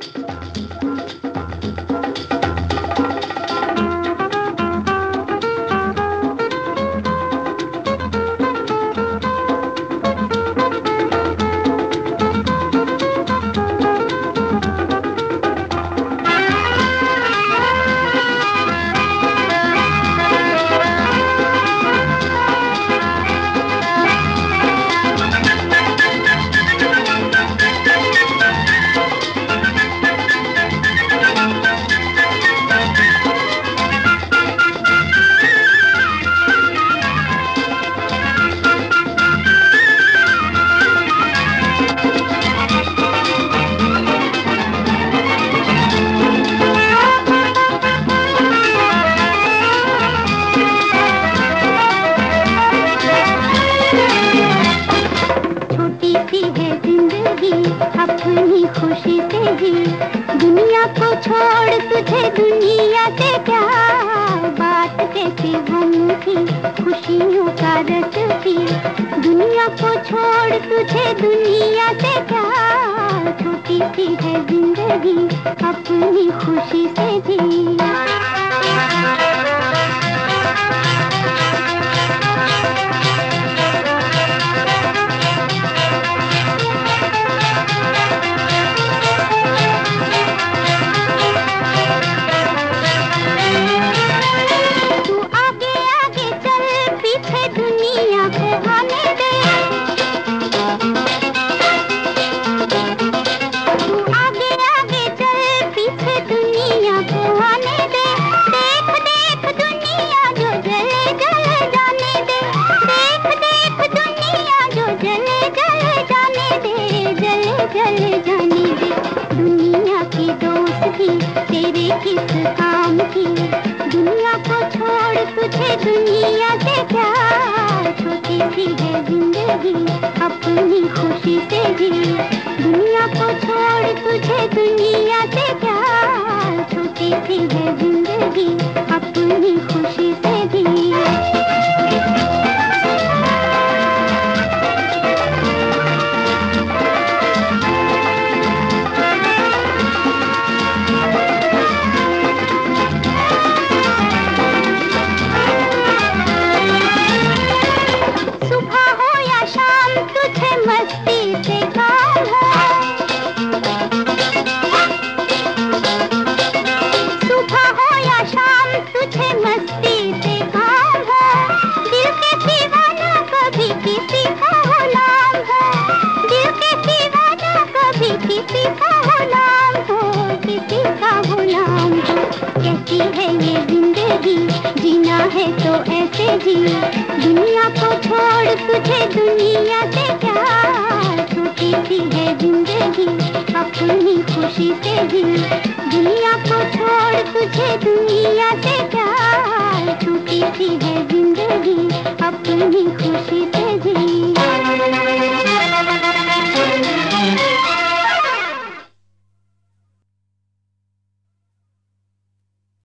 अपनी खुशी से ही दुनिया को छोड़ तुझे दुनिया से प्यार, बात कैसी गम की खुशियों का रस पी, दुनिया को छोड़ तुझे दुनिया से प्यार, छोटी सी है जिंदगी अपनी खुशी से भी। चले जाने दे दुनिया की दोस्ती तेरे किस काम की, दुनिया को छोड़ तुझे दुनिया से प्यार, छोटी सी है जिंदगी अपनी खुशी से भी, दुनिया को छोड़ तुझे दुनिया से प्यार, छोटी सी है जिंदगी अपनी खुशी से भी। मस्ती से काम है, सुबह हो या शाम तुझे मस्ती से काम है, दिल के सिवा ना कभी किसी का गुलाम है, दिल के सिवा ना कभी किसी का गुलाम हो, किसी का गुलाम हो। कैसी है ये जिंदगी जीना है तो ऐसे जी, दुनिया को छोड़ तुझे दुनिया से प्यार, छोटी सी है जिंदगी अपनी खुशी से भी, दुनिया को छोड़ तुझे दुनिया से प्यार, छोटी सी है जिंदगी अपनी खुशी से भी।